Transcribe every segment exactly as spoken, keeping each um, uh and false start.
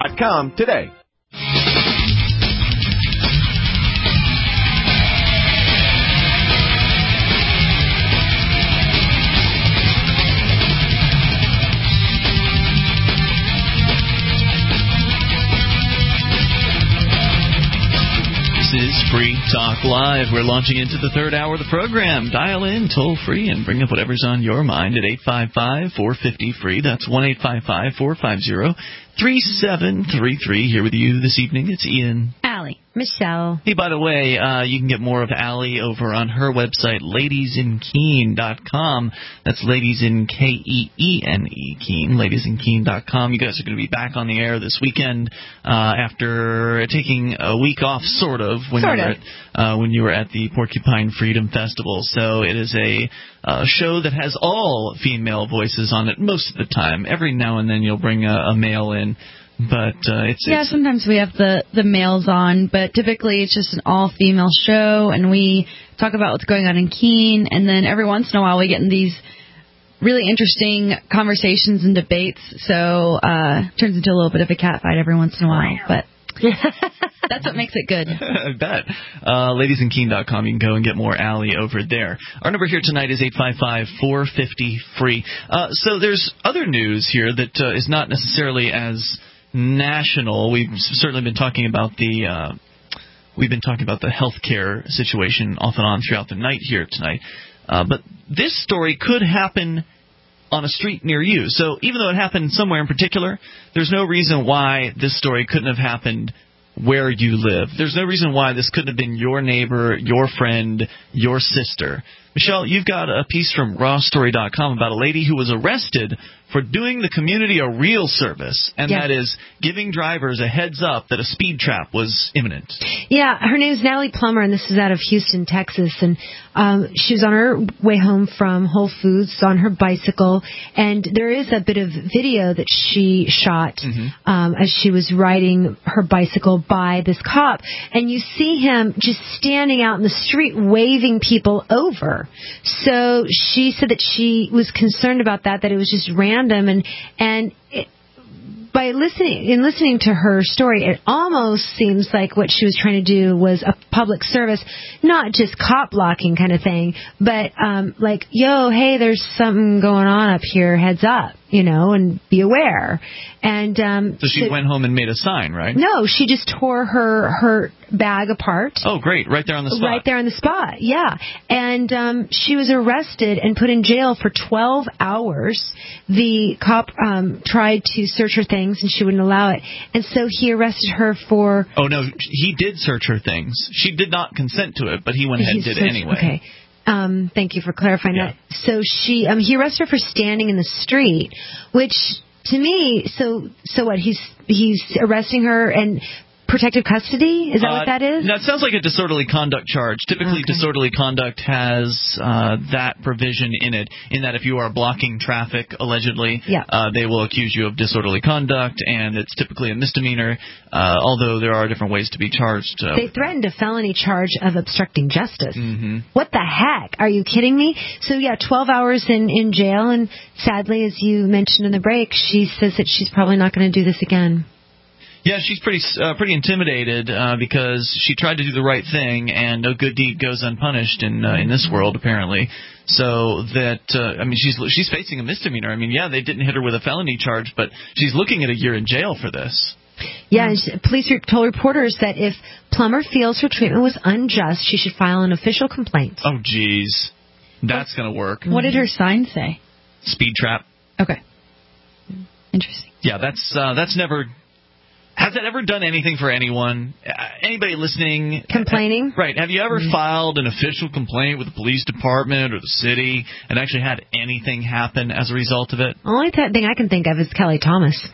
dot com today. This is Free Talk Live. We're launching into the third hour of the program. Dial in toll free and bring up whatever's on your mind at eight five five, four five zero, free. That's one eight five five, four five zero, three seven three three. Here with you this evening, it's Ian. Allie. Michelle. Hey, by the way, uh, you can get more of Allie over on her website, ladies in keene dot com. That's ladies in K E E N E, Keene, ladies in keene dot com. You guys are going to be back on the air this weekend uh, after taking a week off, sort of, when, sort you, were of. At, uh, when you were at the Porcupine Freedom Festival. So it is a uh, show that has all female voices on it most of the time. Every now and then you'll bring a, a male in. But uh, it's yeah. It's, sometimes we have the the males on, but typically it's just an all female show, and we talk about what's going on in Keene, and then every once in a while we get in these really interesting conversations and debates. So uh, it turns into a little bit of a cat fight every once in a while, but that's what makes it good. I bet. Uh, ladies in keene dot com. You can go and get more Allie over there. Our number here tonight is eight five five, four five zero, free. Uh, so there's other news here that uh, is not necessarily as national. We've certainly been talking about the uh, we've been talking about the healthcare situation off and on throughout the night here tonight. Uh, but this story could happen on a street near you. So even though it happened somewhere in particular, there's no reason why this story couldn't have happened where you live. There's no reason why this couldn't have been your neighbor, your friend, your sister. Michelle, you've got a piece from raw story dot com about a lady who was arrested for doing the community a real service, and yes. that is giving drivers a heads up that a speed trap was imminent. Yeah, her name is Natalie Plummer, and this is out of Houston, Texas. And um, she was on her way home from Whole Foods on her bicycle, and there is a bit of video that she shot mm-hmm. um, as she was riding her bicycle by this cop, and you see him just standing out in the street waving people over. So she said that she was concerned about that, that it was just random, and and it, by listening in listening to her story, it almost seems like what she was trying to do was a public service, not just cop blocking kind of thing, but um, like, yo, hey, there's something going on up here, heads up, you know, and be aware. And um, so she so, went home and made a sign, right? No, she just tore her her bag apart. Oh, great! Right there on the spot. Right there on the spot, yeah. And um, she was arrested and put in jail for twelve hours. The cop um, tried to search her things, and she wouldn't allow it. And so he arrested her for... Oh, no, he did search her things. She did not consent to it, but he went ahead and did searched, it anyway. Okay. Um, thank you for clarifying yeah. that. So she, um, he arrested her for standing in the street, which... To me, so so what? He's he's arresting her and protective custody? Is that uh, what that is? No, it sounds like a disorderly conduct charge. Typically, okay. disorderly conduct has uh, that provision in it, in that if you are blocking traffic, allegedly, yeah. uh, they will accuse you of disorderly conduct, and it's typically a misdemeanor, uh, although there are different ways to be charged. Uh, they threatened a felony charge of obstructing justice. Mm-hmm. What the heck? Are you kidding me? So, yeah, twelve hours in, in jail, and sadly, as you mentioned in the break, she says that she's probably not going to do this again. Yeah, she's pretty uh, pretty intimidated uh, because she tried to do the right thing, and no good deed goes unpunished in uh, in this world, apparently. So that uh, I mean, she's she's facing a misdemeanor. I mean, yeah, they didn't hit her with a felony charge, but she's looking at a year in jail for this. Yeah, and she, police told reporters that if Plummer feels her treatment was unjust, she should file an official complaint. Oh, geez, that's gonna work. What did her sign say? Speed trap. Okay. Interesting. Yeah, that's uh, that's never. Has that ever done anything for anyone? Uh, anybody listening? Complaining? Uh, right. Have you ever mm-hmm. filed an official complaint with the police department or the city and actually had anything happen as a result of it? The only th- thing I can think of is Kelly Thomas.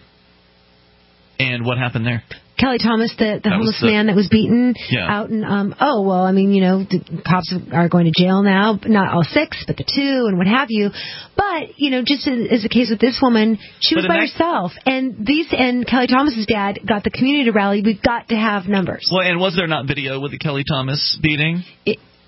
And what happened there? Kelly Thomas, the, the homeless the, man that was beaten yeah. out in, um, oh, well, I mean, you know, the cops are going to jail now, not all six, but the two and what have you. But, you know, just as, as the case with this woman, she was by that, herself. And these and Kelly Thomas's dad got the community to rally. We've got to have numbers. Well, and was there not video with the Kelly Thomas beating? It,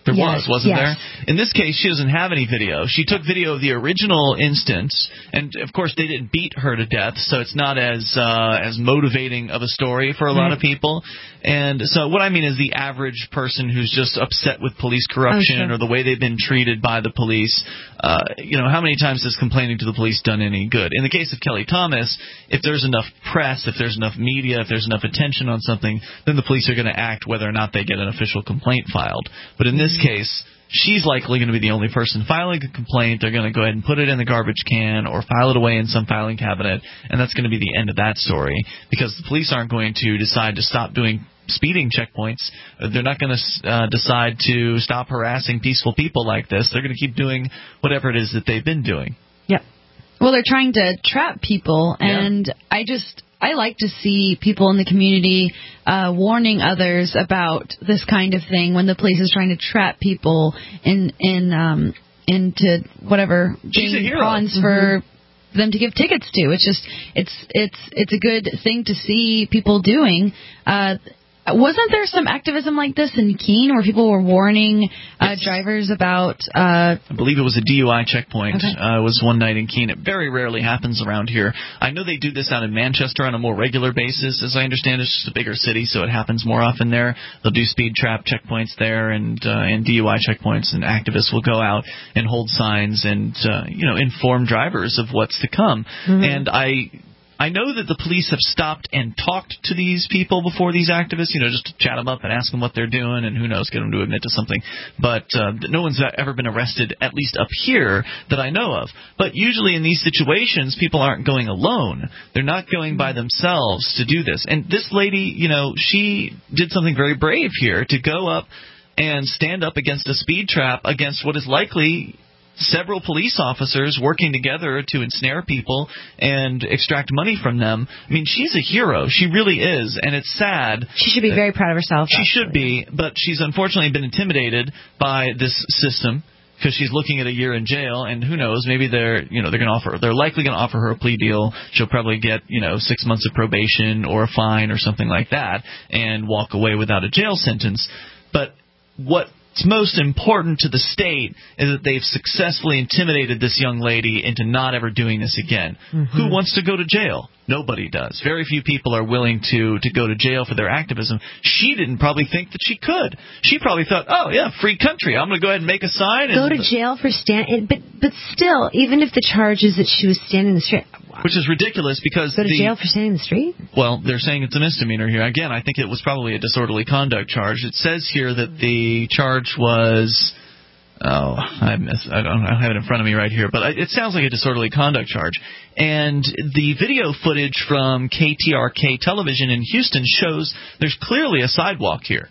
There Yes, was, wasn't yes. there? In this case, she doesn't have any video. She took video of the original instance, and of course they didn't beat her to death, so it's not as uh, as motivating of a story for a lot Right. of people. And so what I mean is the average person who's just upset with police corruption Oh, sure. or the way they've been treated by the police, uh, you know, how many times has complaining to the police done any good? In the case of Kelly Thomas, if there's enough press, if there's enough media, if there's enough attention on something, then the police are going to act whether or not they get an official complaint filed. But in this case, she's likely going to be the only person filing a complaint. They're going to go ahead and put it in the garbage can or file it away in some filing cabinet, and that's going to be the end of that story because the police aren't going to decide to stop doing speeding checkpoints. They're not going to uh, decide to stop harassing peaceful people like this. They're going to keep doing whatever it is that they've been doing. Yep. Well, they're trying to trap people, and yeah. I just I like to see people in the community uh, warning others about this kind of thing when the police is trying to trap people in in um, into whatever being pawns for mm-hmm. them to give tickets to. It's just it's it's it's a good thing to see people doing. Uh, Wasn't there some activism like this in Keene where people were warning uh, yes. drivers about... Uh, I believe it was a D U I checkpoint. Okay. Uh, it was one night in Keene. It very rarely happens around here. I know they do this out in Manchester on a more regular basis. As I understand, it's just a bigger city, so it happens more often there. They'll do speed trap checkpoints there and, uh, and D U I checkpoints, and activists will go out and hold signs and uh, you know inform drivers of what's to come. Mm-hmm. And I... I know that the police have stopped and talked to these people before, these activists, you know, just to chat them up and ask them what they're doing and who knows, get them to admit to something. But uh, no one's ever been arrested, at least up here, that I know of. But usually in these situations, people aren't going alone. They're not going by themselves to do this. And this lady, you know, she did something very brave here to go up and stand up against a speed trap against what is likely several police officers working together to ensnare people and extract money from them. I mean, she's a hero. She really is, and it's sad. She should be very proud of herself. She actually. should be, but she's unfortunately been intimidated by this system because she's looking at a year in jail, and who knows, maybe they're, you know, they're going to offer, they're likely going to offer her a plea deal. She'll probably get, you know, six months of probation or a fine or something like that and walk away without a jail sentence. But what What's most important to the state is that they've successfully intimidated this young lady into not ever doing this again. Mm-hmm. Who wants to go to jail? Nobody does. Very few people are willing to, to go to jail for their activism. She didn't probably think that she could. She probably thought, oh, yeah, free country. I'm going to go ahead and make a sign. And go to jail for stand. But, but still, even if the charge is that she was standing in the street. Which is ridiculous because... Go to the, jail for standing in the street? Well, they're saying it's a misdemeanor here. Again, I think it was probably a disorderly conduct charge. It says here that the charge was... Oh, I, miss, I don't I have it in front of me right here, but it sounds like a disorderly conduct charge. And the video footage from K T R K television in Houston shows there's clearly a sidewalk here.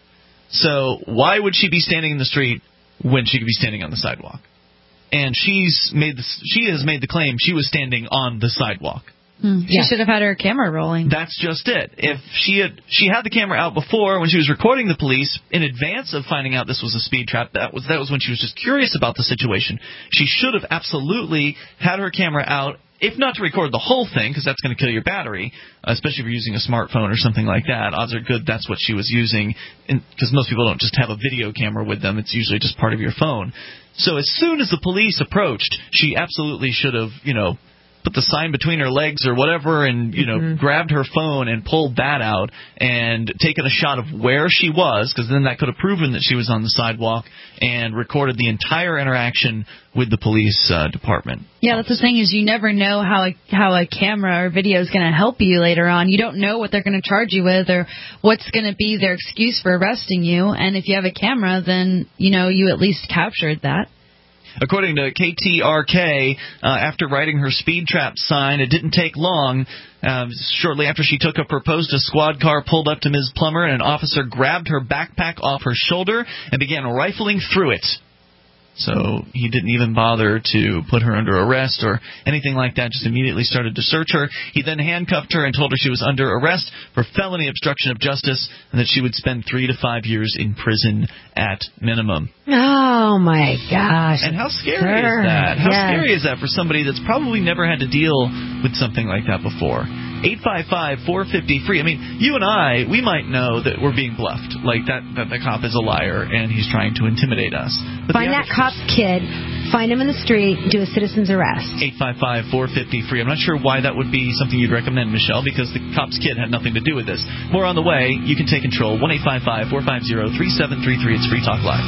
So why would she be standing in the street when she could be standing on the sidewalk? And she's made the, she has made the claim she was standing on the sidewalk. Mm, she yeah. should have had her camera rolling. That's just it. If she had she had the camera out before when she was recording the police in advance of finding out this was a speed trap, that was that was when she was just curious about the situation. She should have absolutely had her camera out, if not to record the whole thing, because that's going to kill your battery, especially if you're using a smartphone or something like that. Odds are good that's what she was using, because most people don't just have a video camera with them. It's usually just part of your phone. So as soon as the police approached, she absolutely should have, you know, put the sign between her legs or whatever and, you know, mm-hmm. grabbed her phone and pulled that out and taken a shot of where she was, because then that could have proven that she was on the sidewalk, and recorded the entire interaction with the police uh, department. Yeah, that's the thing, is you never know how a, how a camera or video is going to help you later on. You don't know what they're going to charge you with or what's going to be their excuse for arresting you. And if you have a camera, then, you know, you at least captured that. According to K T R K, uh, after writing her speed trap sign, it didn't take long. Uh, shortly after she took a proposed, a squad car pulled up to Miz Plummer, and an officer grabbed her backpack off her shoulder and began rifling through it. So he didn't even bother to put her under arrest or anything like that, just immediately started to search her. He then handcuffed her and told her she was under arrest for felony obstruction of justice and that she would spend three to five years in prison at minimum. Oh, my gosh. And how scary is that? How yes. scary is that for somebody that's probably never had to deal with something like that before? eight five five, four five zero, free. I mean, you and I, we might know that we're being bluffed, like that, that the cop is a liar and he's trying to intimidate us. But find that cop's kid, find him in the street, do a citizen's arrest. eight five five, four five zero, free. I'm not sure why that would be something you'd recommend, Michelle, because the cop's kid had nothing to do with this. More on the way. You can take control. one eight five five, four five zero, three seven three three. It's Free Talk Live.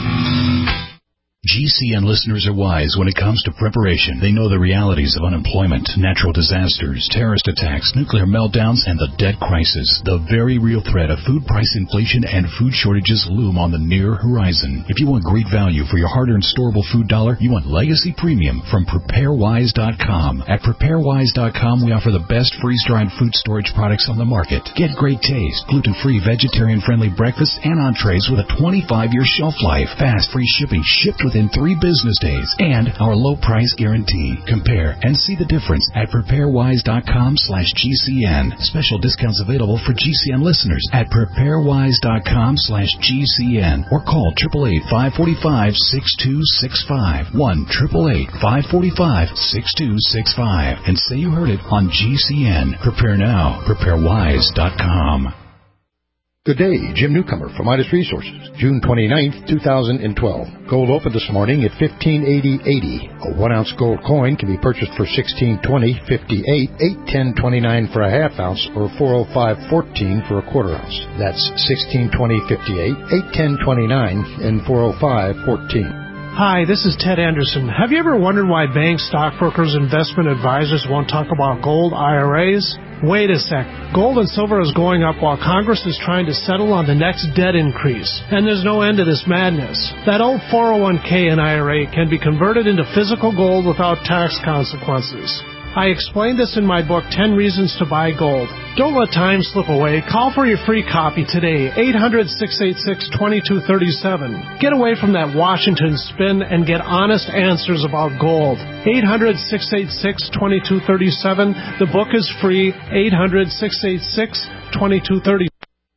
G C N listeners are wise when it comes to preparation. They know the realities of unemployment, natural disasters, terrorist attacks, nuclear meltdowns, and the debt crisis. The very real threat of food price inflation and food shortages loom on the near horizon. If you want great value for your hard-earned storable food dollar, you want Legacy Premium from Prepare Wise dot com. At Prepare Wise dot com, we offer the best freeze-dried food storage products on the market. Get great taste, gluten-free, vegetarian-friendly breakfasts and entrees with a twenty-five year shelf life. Fast, free shipping shipped with in three business days, and our low price guarantee. Compare and see the difference at Prepare Wise dot com slash G C N. Special discounts available for G C N listeners at Prepare Wise dot com slash G C N or call eight eight eight, five four five, six two six five. one eight eight eight, five four five, six two six five. And say you heard it on G C N. Prepare now. Prepare Wise dot com. Good day, Jim Newcomer from Midas Resources, June twenty-ninth, two thousand twelve. Gold opened this morning at fifteen eighty eighty. A one ounce gold coin can be purchased for sixteen twenty fifty-eight, eight ten twenty-nine for a half ounce, or four oh five fourteen for a quarter ounce. That's sixteen twenty fifty-eight, eight ten twenty-nine, and four oh five fourteen. Hi, this is Ted Anderson. Have you ever wondered why banks, stockbrokers, investment advisors won't talk about gold I R As? Wait a sec. Gold and silver is going up while Congress is trying to settle on the next debt increase. And there's no end to this madness. That old four oh one k and I R A can be converted into physical gold without tax consequences. I explained this in my book, ten Reasons to Buy Gold. Don't let time slip away. Call for your free copy today, eight hundred, six eight six, two two three seven. Get away from that Washington spin and get honest answers about gold. eight hundred, six eight six, two two three seven. The book is free, eight hundred, six eight six, two two three seven.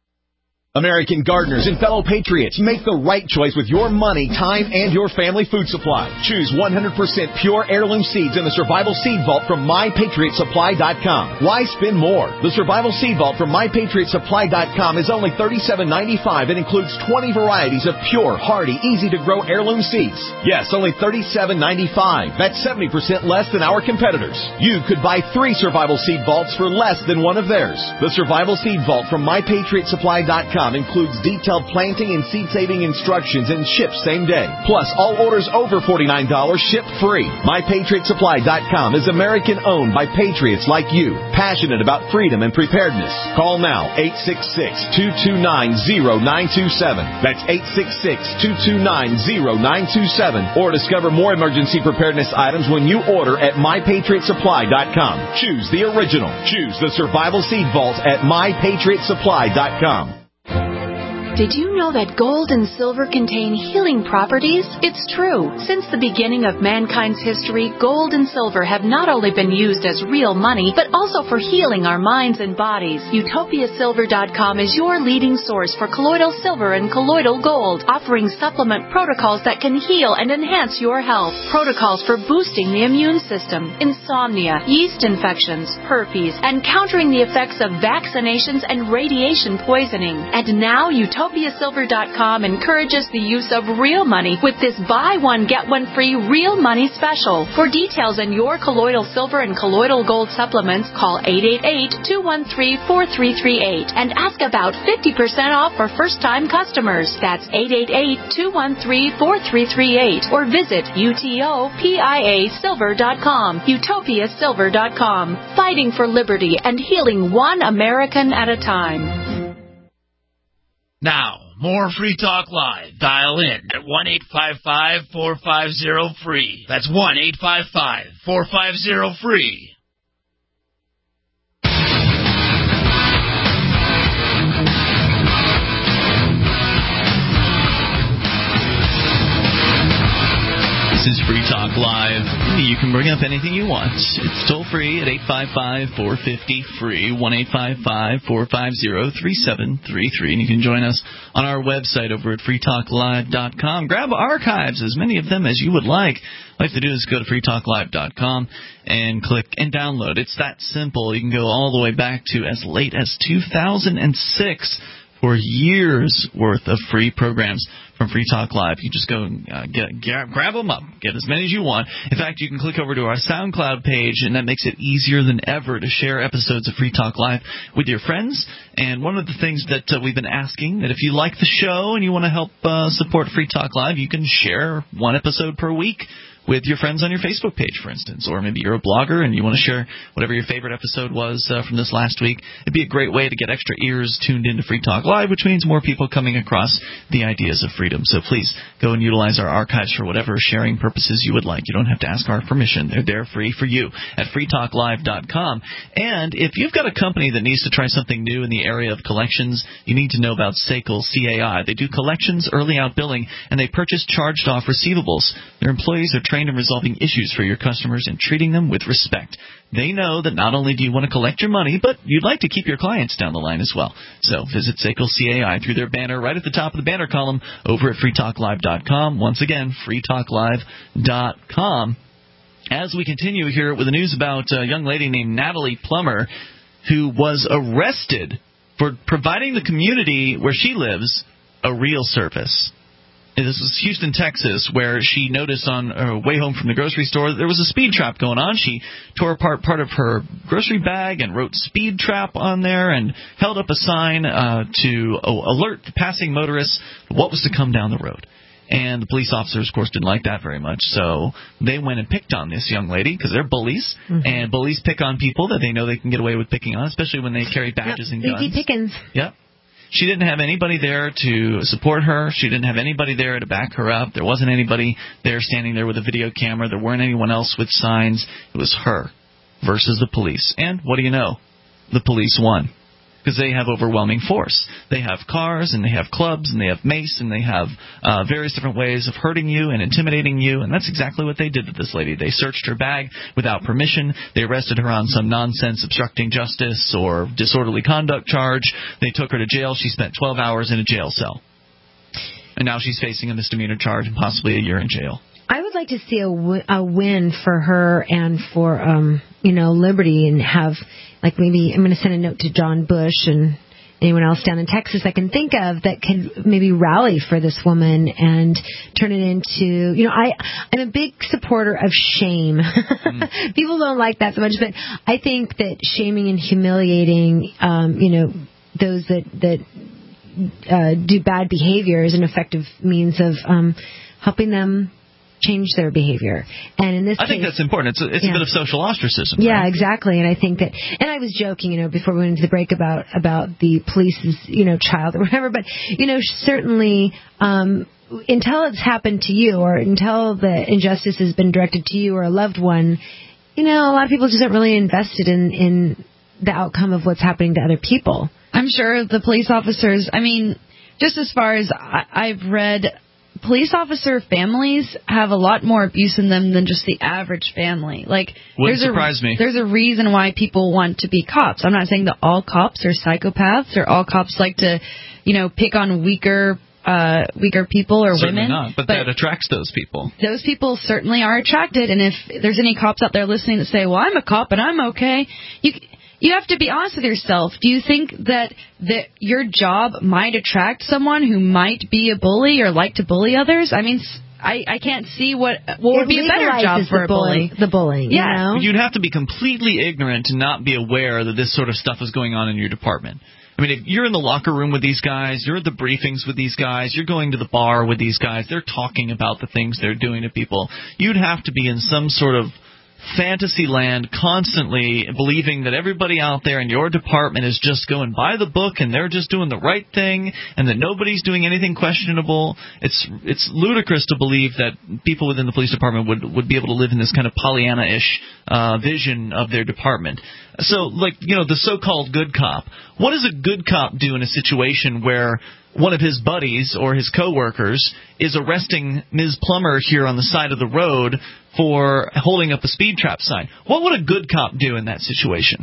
American gardeners and fellow patriots, make the right choice with your money, time, and your family food supply. Choose one hundred percent pure heirloom seeds in the Survival Seed Vault from my patriot supply dot com. Why spend more? The Survival Seed Vault from my patriot supply dot com is only thirty-seven ninety-five and includes twenty varieties of pure, hardy, easy-to-grow heirloom seeds. Yes, only thirty-seven ninety-five. That's seventy percent less than our competitors. You could buy three Survival Seed Vaults for less than one of theirs. The Survival Seed Vault from my patriot supply dot com includes detailed planting and seed-saving instructions and ships same day. Plus, all orders over forty-nine dollars ship free. my patriot supply dot com is American-owned by patriots like you, passionate about freedom and preparedness. Call now, eight six six, two two nine, zero nine two seven. That's eight six six, two two nine, zero nine two seven. Or discover more emergency preparedness items when you order at my patriot supply dot com. Choose the original. Choose the Survival Seed Vault at my patriot supply dot com. Did you know that gold and silver contain healing properties? It's true. Since the beginning of mankind's history, gold and silver have not only been used as real money, but also for healing our minds and bodies. Utopia Silver dot com is your leading source for colloidal silver and colloidal gold, offering supplement protocols that can heal and enhance your health. Protocols for boosting the immune system, insomnia, yeast infections, herpes, and countering the effects of vaccinations and radiation poisoning. And now Utopia Utopia Silver dot com encourages the use of real money with this buy one, get one free real money special. For details on your colloidal silver and colloidal gold supplements, call eight eight eight, two one three, four three three eight and ask about fifty percent off for first-time customers. That's eight eight eight, two one three, four three three eight or visit utopia silver dot com. Utopia Silver dot com. Fighting for liberty and healing one American at a time. Now, more Free Talk Live. Dial in at one eight five five, four five zero, free. That's one eight five five, four five zero, free. is Free Talk Live. You can bring up anything you want. It's toll free at eight five five, four five zero, free, one eight five five, four five zero, three seven three three. And you can join us on our website over at free talk live dot com. Grab archives, as many of them as you would like. All you have to do is go to free talk live dot com and click and download. It's that simple. You can go all the way back to as late as two thousand six for years worth of free programs from Free Talk Live. You just go and uh, get, get, grab them up, get as many as you want. In fact, you can click over to our SoundCloud page, and that makes it easier than ever to share episodes of Free Talk Live with your friends. And one of the things that uh, we've been asking, that if you like the show and you want to help uh, support Free Talk Live, you can share one episode per week with your friends on your Facebook page, for instance. Or maybe you're a blogger and you want to share whatever your favorite episode was uh, from this last week. It'd be a great way to get extra ears tuned into Free Talk Live, which means more people coming across the ideas of freedom. So please go and utilize our archives for whatever sharing purposes you would like. You don't have to ask our permission. They're there free for you at free talk live dot com. And if you've got a company that needs to try something new in the area of collections, you need to know about S A C L C A I. They do collections, early out billing, and they purchase charged-off receivables. Their employees are trained in resolving issues for your customers and treating them with respect. They know that not only do you want to collect your money, but you'd like to keep your clients down the line as well. So visit S A C L C A I through their banner right at the top of the banner column over at free talk live dot com. Once again, free talk live dot com. As we continue here with the news about a young lady named Natalie Plummer, who was arrested for providing the community where she lives a real service. This was Houston, Texas, where she noticed on her way home from the grocery store that there was a speed trap going on. She tore apart part of her grocery bag and wrote speed trap on there and held up a sign uh, to uh, alert the passing motorists what was to come down the road. And the police officers, of course, didn't like that very much, so they went and picked on this young lady because they're bullies, mm-hmm. and bullies pick on people that they know they can get away with picking on, especially when they carry badges yep, and guns. Easy pickings. Yep. She didn't have anybody there to support her. She didn't have anybody there to back her up. There wasn't anybody there standing there with a video camera. There weren't anyone else with signs. It was her versus the police. And what do you know? The police won because they have overwhelming force. They have cars, and they have clubs, and they have mace, and they have uh, various different ways of hurting you and intimidating you, and that's exactly what they did to this lady. They searched her bag without permission. They arrested her on some nonsense obstructing justice or disorderly conduct charge. They took her to jail. She spent twelve hours in a jail cell. And now she's facing a misdemeanor charge and possibly a year in jail. I would like to see a, w- a win for her and for, um, you know, Liberty, and have, like, maybe I'm going to send a note to John Bush and anyone else down in Texas I can think of that could maybe rally for this woman and turn it into, you know, I, I'm a big supporter of shame. Mm. People don't like that so much, but I think that shaming and humiliating, um, you know, those that, that uh, do bad behavior is an effective means of um, helping them change their behavior. And in this I case, think that's important. It's a, it's yeah. a bit of social ostracism. Yeah, right? exactly. And I think that, and I was joking, you know, before we went into the break about, about the police's, you know, child or whatever, but, you know, certainly, um, until it's happened to you or until the injustice has been directed to you or a loved one, you know, a lot of people just aren't really invested in, in the outcome of what's happening to other people. I'm sure the police officers, I mean, just as far as I, I've read, police officer families have a lot more abuse in them than just the average family. Like, Wouldn't there's surprise a, me. There's a reason why people want to be cops. I'm not saying that all cops are psychopaths or all cops like to, you know, pick on weaker uh, weaker people or Certainly women. Not, but, but that attracts those people. Those people certainly are attracted. And if there's any cops out there listening that say, well, I'm a cop and I'm okay, you You have to be honest with yourself. Do you think that that your job might attract someone who might be a bully or like to bully others? I mean, I, I can't see what what would it be a better job for a bully. The bullying, yeah. You know? You'd have to be completely ignorant to not be aware that this sort of stuff is going on in your department. I mean, if you're in the locker room with these guys, you're at the briefings with these guys, you're going to the bar with these guys, they're talking about the things they're doing to people, you'd have to be in some sort of fantasy land constantly, believing that everybody out there in your department is just going by the book and they're just doing the right thing and that nobody's doing anything questionable. It's it's ludicrous to believe that people within the police department would, would be able to live in this kind of Pollyanna-ish uh, vision of their department. So, like, you know, the so-called good cop. What does a good cop do in a situation where one of his buddies or his coworkers is arresting Miz Plummer here on the side of the road for holding up a speed trap sign? What would a good cop do in that situation?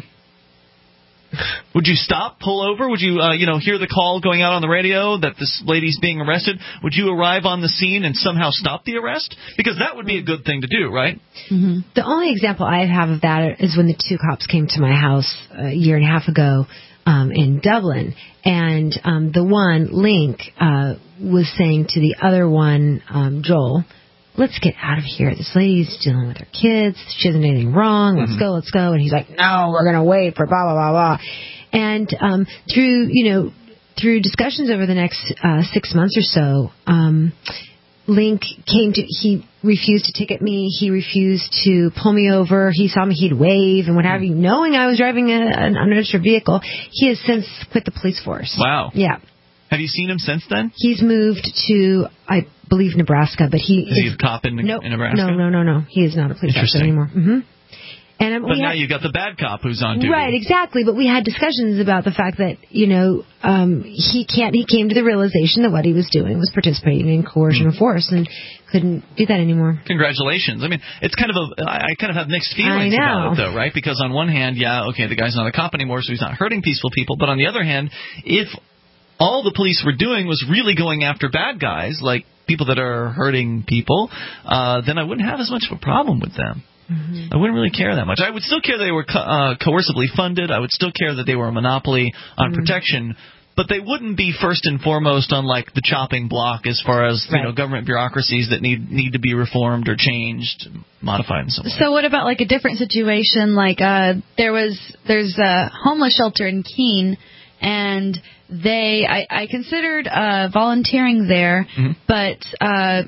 Would you stop, pull over? Would you, uh, you know, hear the call going out on the radio that this lady's being arrested? Would you arrive on the scene and somehow stop the arrest? Because that would be a good thing to do, right? Mm-hmm. The only example I have of that is when the two cops came to my house a year and a half ago um, in Dublin. And um, the one, Link, uh, was saying to the other one, um, Joel, let's get out of here. This lady's dealing with her kids. She hasn't done anything wrong. Let's mm-hmm. go, let's go. And he's like, no, we're going to wait for blah, blah, blah, blah. And um, through, you know, through discussions over the next uh, six months or so, um, Link came to, he refused to ticket me. He refused to pull me over. He saw me, he'd wave and what have you, knowing I was driving a, an unregistered vehicle. He has since quit the police force. Wow. Yeah. Have you seen him since then? He's moved to, I believe, Nebraska, but he is... Is he a cop in, no, in Nebraska? No, no, no, no. He is not a police officer anymore. Mm-hmm. And, um, but now had, you've got the bad cop who's on duty. Right, exactly. But we had discussions about the fact that, you know, um, he can't. He came to the realization that what he was doing was participating in coercion mm. of force and couldn't do that anymore. Congratulations. I mean, it's kind of a, I kind of have mixed feelings about it, though, right? Because on one hand, yeah, okay, the guy's not a cop anymore, so he's not hurting peaceful people. But on the other hand, if all the police were doing was really going after bad guys, like people that are hurting people, uh, then I wouldn't have as much of a problem with them. Mm-hmm. I wouldn't really care that much. I would still care that they were co- uh, coercively funded. I would still care that they were a monopoly on mm-hmm. protection. But they wouldn't be first and foremost on, like, the chopping block as far as, right. you know, government bureaucracies that need need to be reformed or changed, modified in some way. So what about, like, a different situation? Like, uh, there was, there's a homeless shelter in Keene, and they, I, I considered uh, volunteering there, mm-hmm. but uh,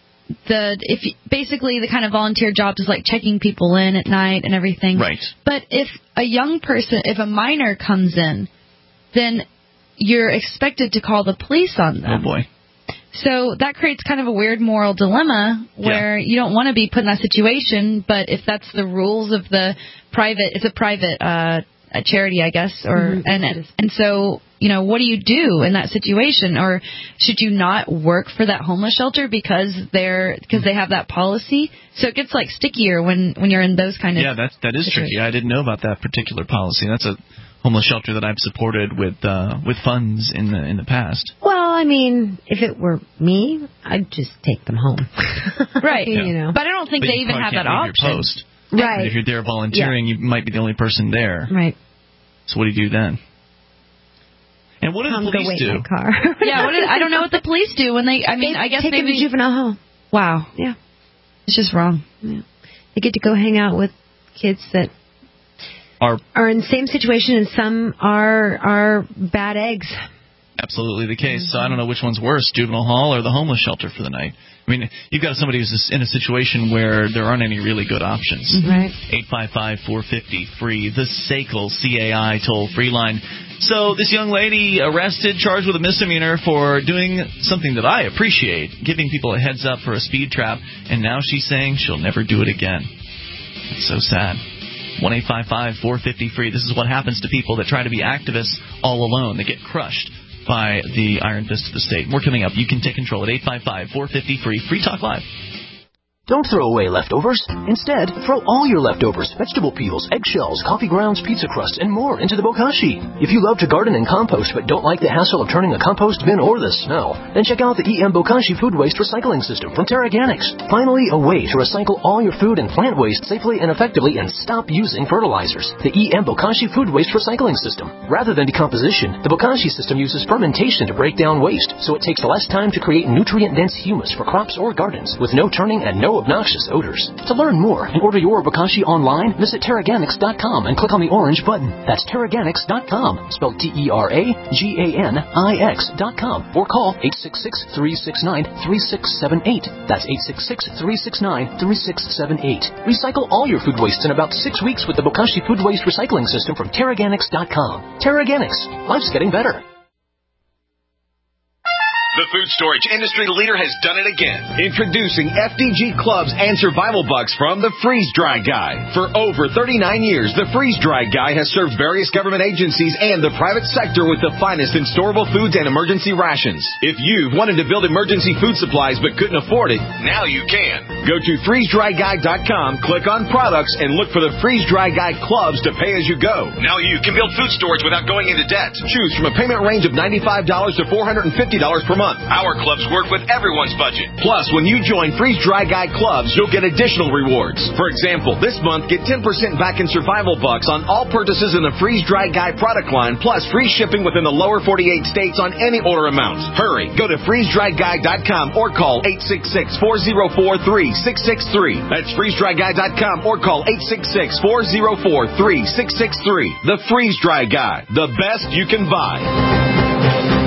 the if basically the kind of volunteer job is like checking people in at night and everything. Right. But if a young person, if a minor comes in, then you're expected to call the police on them. Oh, boy. So that creates kind of a weird moral dilemma where yeah. you don't want to be put in that situation, but if that's the rules of the private, it's a private uh, a charity, I guess, or mm-hmm. and and so, you know, what do you do in that situation? Or should you not work for that homeless shelter because they're because they have that policy? So it gets like stickier when, when you're in those kind of yeah, that that is situations. Tricky. I didn't know about that particular policy. That's a homeless shelter that I've supported with uh, with funds in the in the past. Well, I mean, if it were me, I'd just take them home. Right. Yeah. You know. But I don't think but they even have that option. Your post. Right. And if you're there volunteering, yeah. you might be the only person there. Right. So what do you do then? And what do I'm the police do? My car. yeah. What did, I don't know what the police do when they. I mean, they I guess take maybe them to juvenile home. Wow. Yeah. It's just wrong. Yeah. They get to go hang out with kids that are are in the same situation, and some are are bad eggs. Absolutely the case. Mm-hmm. So I don't know which one's worse, juvenile hall or the homeless shelter for the night. I mean, you've got somebody who's in a situation where there aren't any really good options. Mm-hmm. Right. eight five five, four five zero, free. The S A C L C A I toll-free line. So this young lady arrested, charged with a misdemeanor for doing something that I appreciate, giving people a heads up for a speed trap, and now she's saying she'll never do it again. It's so sad. one eight five five, four five zero, free. This is what happens to people that try to be activists all alone. They get crushed by the iron fist of the state. More coming up. You can take control at eight five five, four five zero, free. Free Talk Live. Don't throw away leftovers. Instead, throw all your leftovers, vegetable peels, eggshells, coffee grounds, pizza crusts, and more into the Bokashi. If you love to garden and compost but don't like the hassle of turning a compost bin or the smell, then check out the E M Bokashi food waste recycling system from Terraganics. Finally, a way to recycle all your food and plant waste safely and effectively and stop using fertilizers. The E M Bokashi food waste recycling system. Rather than decomposition, the Bokashi system uses fermentation to break down waste, so it takes less time to create nutrient-dense humus for crops or gardens with no turning and no obnoxious odors. To learn more and order your Bokashi online, visit Terraganics dot com and click on the orange button. That's Terraganics dot com, spelled T E R A G A N I X dot com, or call eight six six, three six nine, three six seven eight. That's eight six six, three six nine, three six seven eight. Recycle all your food waste in about six weeks with the Bokashi Food Waste Recycling System from Terraganics dot com. Terraganics. Life's getting better. The food storage industry leader has done it again. Introducing F D G Clubs and Survival Bucks from the Freeze Dry Guy. For over thirty-nine years, the Freeze Dry Guy has served various government agencies and the private sector with the finest in storable foods and emergency rations. If you've wanted to build emergency food supplies but couldn't afford it, now you can. Go to freeze dry guy dot com, click on products, and look for the Freeze Dry Guy Clubs to pay as you go. Now you can build food storage without going into debt. Choose from a payment range of ninety-five dollars to four hundred fifty dollars per month. Our clubs work with everyone's budget. Plus, when you join Freeze Dry Guy Clubs, you'll get additional rewards. For example, this month, get ten percent back in Survival Bucks on all purchases in the Freeze Dry Guy product line, plus free shipping within the lower forty-eight states on any order amount. Hurry, go to freeze dry guy dot com or call eight six six, four zero four, three six six three. That's freeze dry guy dot com or call eight six six, four zero four, three six six three. The Freeze Dry Guy, the best you can buy.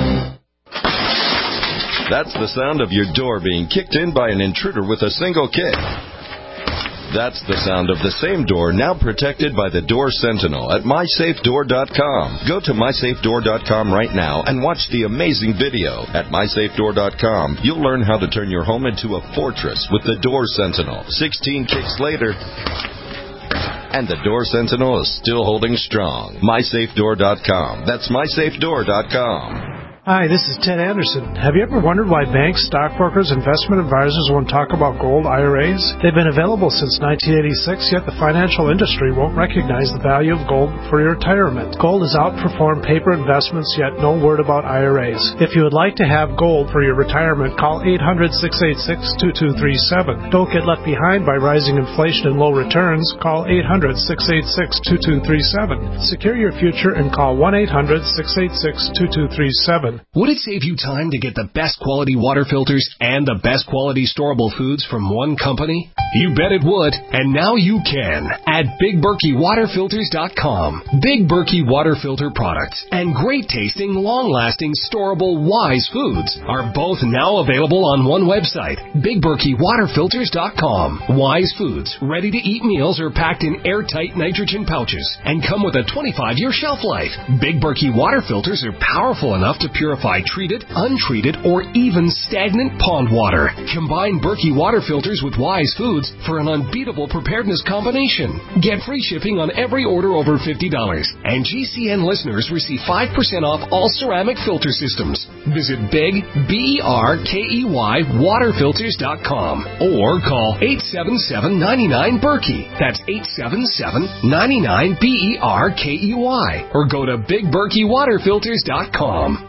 That's the sound of your door being kicked in by an intruder with a single kick. That's the sound of the same door now protected by the Door Sentinel at my safe door dot com. Go to my safe door dot com right now and watch the amazing video. At my safe door dot com, you'll learn how to turn your home into a fortress with the Door Sentinel. sixteen kicks later, and the Door Sentinel is still holding strong. my safe door dot com. That's my safe door dot com. Hi, this is Ted Anderson. Have you ever wondered why banks, stockbrokers, investment advisors won't talk about gold I R As? They've been available since nineteen eighty-six, yet the financial industry won't recognize the value of gold for your retirement. Gold has outperformed paper investments, yet no word about I R As. If you would like to have gold for your retirement, call eight hundred, six eight six, two two three seven. Don't get left behind by rising inflation and low returns. Call eight hundred, six eight six, two two three seven. Secure your future and call one eight hundred, six eight six, two two three seven. Would it save you time to get the best quality water filters and the best quality storable foods from one company? You bet it would, and now you can at Big Berkey Water Filters dot com. Big Berkey Water Filter products and great tasting, long-lasting, storable Wise foods are both now available on one website, Big Berkey Water Filters dot com. Wise foods, ready-to-eat meals are packed in airtight nitrogen pouches and come with a twenty-five year shelf life. Big Berkey Water Filters are powerful enough to purify treated, untreated, or even stagnant pond water. Combine Berkey Water Filters with Wise Foods for an unbeatable preparedness combination. Get free shipping on every order over fifty dollars. And G C N listeners receive five percent off all ceramic filter systems. Visit Big, B E R K E Y, water filters dot com or call eight seven seven, nine nine, Berkey. That's eight seven seven, nine nine, B E R K E Y. Or go to Big Berkey Water Filters dot com.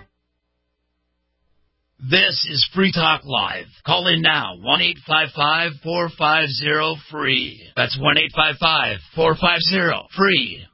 This is Free Talk Live. Call in now, one eight five five, four five zero, free. That's one eight five five, four five zero, free.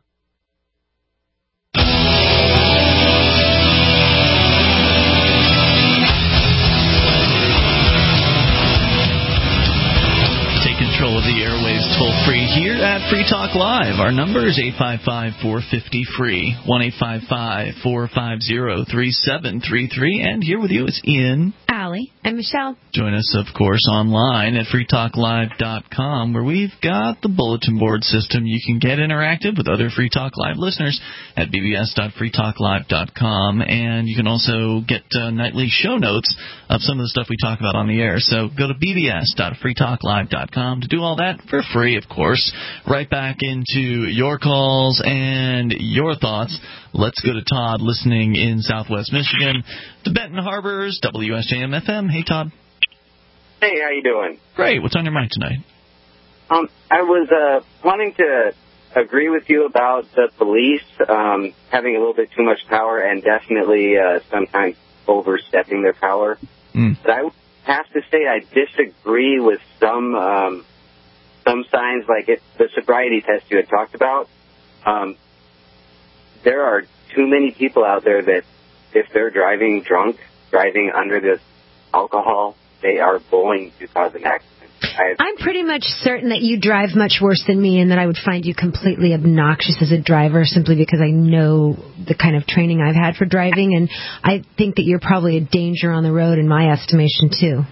Take control of the airwaves toll-free here at Free Talk Live. Our number is eight five five, four five zero, free, one eight five five, four five zero, three seven three three. And here with you is Ian, Allie, and Michelle. Join us, of course, online at free talk live dot com, where we've got the bulletin board system. You can get interactive with other Free Talk Live listeners at b b s dot free talk live dot com, and you can also get uh, nightly show notes of some of the stuff we talk about on the air. So go to b b s dot free talk live dot com to do all that for free, of course. Right back into your calls and your thoughts. Let's go to Todd, listening in Southwest Michigan, to Benton Harbor's W S J M F M. Hey, Todd. Hey, how you doing? Great. What's on your mind tonight? Um, I was uh, wanting to agree with you about the police um, having a little bit too much power and definitely uh, sometimes overstepping their power. Mm. But I have to say I disagree with some um, some signs, like it, the sobriety test you had talked about. Um, there are too many people out there that if they're driving drunk, driving under this alcohol, they are going to cause an accident. I, I'm pretty much certain that you drive much worse than me and that I would find you completely obnoxious as a driver simply because I know the kind of training I've had for driving, and I think that you're probably a danger on the road in my estimation, too.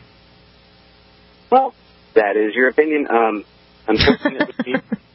Well, that is your opinion. Um, unfortunately,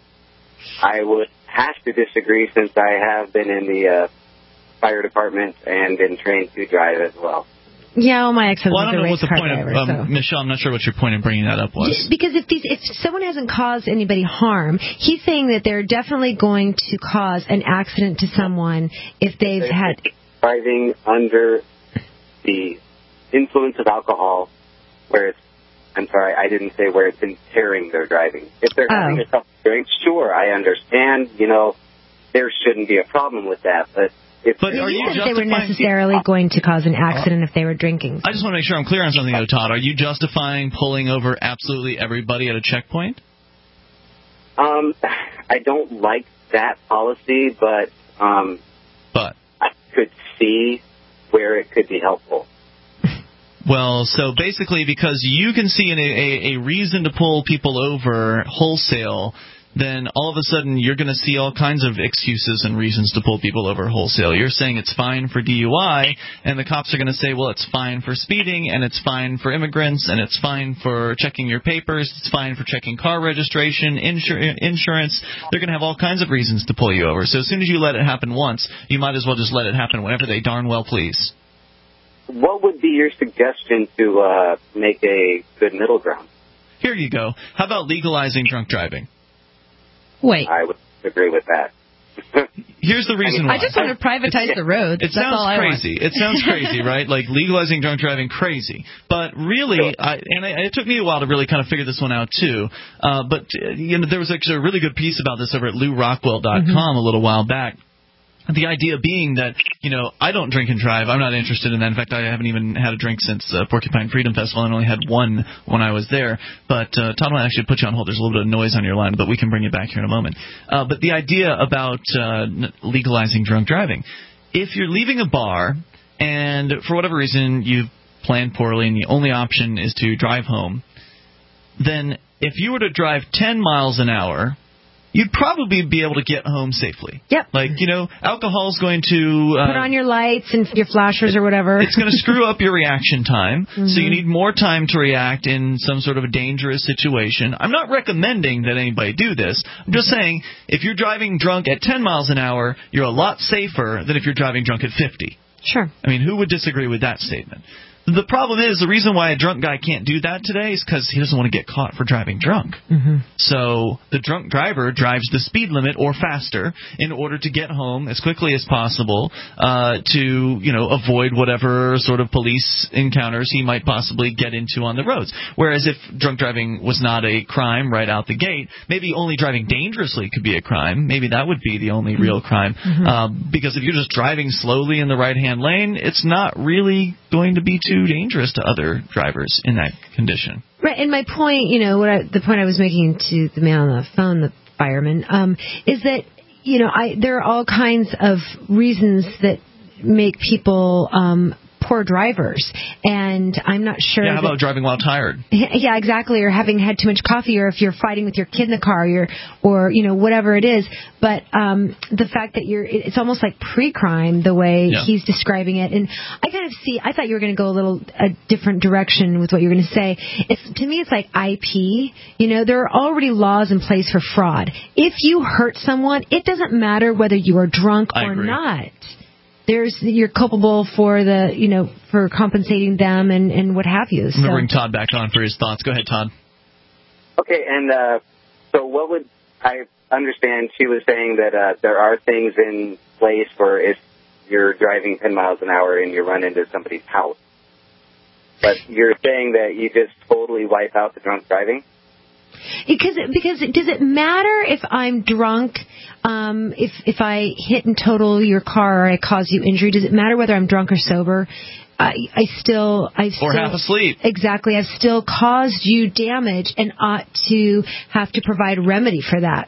I would have to disagree since I have been in the uh, fire department and been trained to drive as well. Yeah, well, my ex-husband's well, I don't a know race what the car point driver, of, um, so. Michelle, I'm not sure what your point in bringing that up was. Because if these, if someone hasn't caused anybody harm, he's saying that they're definitely going to cause an accident to someone if they've They're had... driving under the influence of alcohol, where it's, I'm sorry, I didn't say where it's impairing their driving. If they're Oh. having a couple drinks, sure, I understand, you know, there shouldn't be a problem with that, but if But are he you said they were justifying- necessarily going to cause an accident if they were drinking. I just want to make sure I'm clear on something, though, Todd. Are you justifying pulling over absolutely everybody at a checkpoint? Um, I don't like that policy, but um, but I could see where it could be helpful. Well, so basically because you can see an, a, a reason to pull people over wholesale, then all of a sudden you're going to see all kinds of excuses and reasons to pull people over wholesale. You're saying it's fine for D U I, and the cops are going to say, well, it's fine for speeding, and it's fine for immigrants, and it's fine for checking your papers, it's fine for checking car registration, insur- insurance. They're going to have all kinds of reasons to pull you over. So as soon as you let it happen once, you might as well just let it happen whenever they darn well please. What would be your suggestion to uh, make a good middle ground? Here you go. How about legalizing drunk driving? Wait. I would agree with that. Here's the reason why. I just want to privatize the roads. It That's sounds all I crazy. want. It sounds crazy, right? Like legalizing drunk driving, crazy. But really, I, and I, it took me a while to really kind of figure this one out too. Uh, but uh, you know, there was actually a really good piece about this over at Lou Rockwell dot com mm-hmm. a little while back. The idea being that, you know, I don't drink and drive. I'm not interested in that. In fact, I haven't even had a drink since uh, Porcupine Freedom Festival, and only had one when I was there. But uh, Todd, I actually put you on hold. There's a little bit of noise on your line, but we can bring you back here in a moment. Uh, but the idea about uh, legalizing drunk driving, if you're leaving a bar and for whatever reason you've planned poorly and the only option is to drive home, then if you were to drive ten miles an hour, you'd probably be able to get home safely. Yep. Like, you know, alcohol's going to... Uh, Put on your lights and your flashers or whatever. It's going to screw up your reaction time, mm-hmm. so you need more time to react in some sort of a dangerous situation. I'm not recommending that anybody do this. I'm just saying, if you're driving drunk at ten miles an hour, you're a lot safer than if you're driving drunk at fifty. Sure. I mean, who would disagree with that statement? The problem is, the reason why a drunk guy can't do that today is because he doesn't want to get caught for driving drunk. Mm-hmm. So the drunk driver drives the speed limit or faster in order to get home as quickly as possible uh, to, you know, avoid whatever sort of police encounters he might possibly get into on the roads. Whereas if drunk driving was not a crime right out the gate, maybe only driving dangerously could be a crime. Maybe that would be the only real crime. Mm-hmm. Uh, because if you're just driving slowly in the right-hand lane, it's not really going to be too dangerous to other drivers in that condition. Right, and my point, you know, what I, the point I was making to the man on the phone, the fireman, um, is that, you know, I there are all kinds of reasons that make people um, poor drivers, and I'm not sure. Yeah, how that, about driving while tired? Yeah, exactly, or having had too much coffee, or if you're fighting with your kid in the car, or, or you know, whatever it is. But um, the fact that you're, it's almost like pre-crime the way yeah. he's describing it, and I kind of see. I thought you were going to go a little a different direction with what you were going to say. It's, to me, it's like I P. You know, there are already laws in place for fraud. If you hurt someone, it doesn't matter whether you are drunk I or agree. not. There's you're culpable for the you know for compensating them and, and what have you. I'm so. going to bring Todd back on for his thoughts. Go ahead, Todd. Okay, and uh, so what would I understand? She was saying that uh, there are things in place for if you're driving ten miles an hour and you run into somebody's house. But you're saying that you just totally wipe out the drunk driving? Because because does it matter if I'm drunk? Um, if if I hit and total your car or I cause you injury, does it matter whether I'm drunk or sober? I I still I still or half asleep. Exactly, I've still caused you damage and ought to have to provide remedy for that.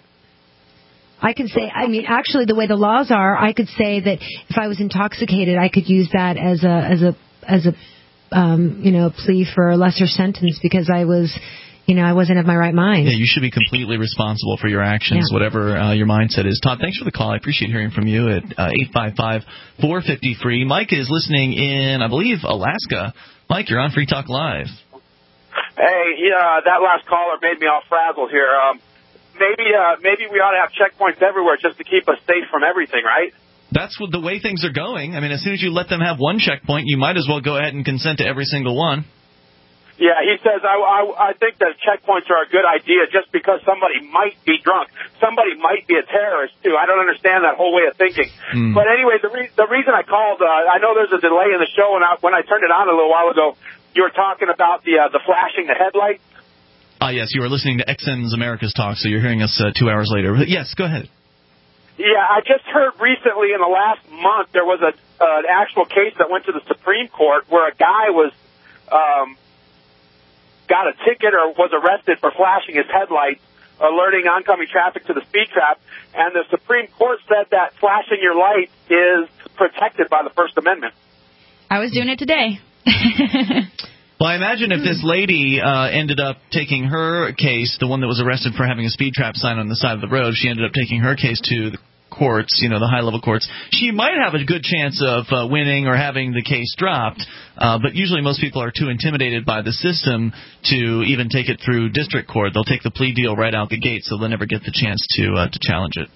I could say, I mean, actually, the way the laws are, I could say that if I was intoxicated, I could use that as a as a as a um, you know plea for a lesser sentence because I was. you know, I wasn't of my right mind. Yeah, you should be completely responsible for your actions, yeah. whatever uh, your mindset is. Todd, thanks for the call. I appreciate hearing from you at uh, eight five five, four five zero, free. Mike is listening in, I believe, Alaska. Mike, you're on Free Talk Live. Hey, yeah, that last caller made me all frazzled here. Um, maybe, uh, maybe we ought to have checkpoints everywhere just to keep us safe from everything, right? That's what the way things are going. I mean, as soon as you let them have one checkpoint, you might as well go ahead and consent to every single one. Yeah, he says, I, I, I think that checkpoints are a good idea just because somebody might be drunk. Somebody might be a terrorist, too. I don't understand that whole way of thinking. Mm. But anyway, the, re- the reason I called, uh, I know there's a delay in the show, and I, when I turned it on a little while ago, you were talking about the uh, the flashing the headlights. Ah, uh, yes, you were listening to X N's America's Talk, so you're hearing us uh, two hours later. But yes, go ahead. Yeah, I just heard recently in the last month there was a uh, an actual case that went to the Supreme Court where a guy was um, got a ticket or was arrested for flashing his headlights, alerting oncoming traffic to the speed trap, and the Supreme Court said that flashing your light is protected by the First Amendment. I was doing it today. Well, I imagine if this lady uh, ended up taking her case, the one that was arrested for having a speed trap sign on the side of the road, she ended up taking her case to the courts, you know, the high-level courts, she might have a good chance of uh, winning or having the case dropped, uh, but usually most people are too intimidated by the system to even take it through district court. They'll take the plea deal right out the gate, so they'll never get the chance to uh, to challenge it.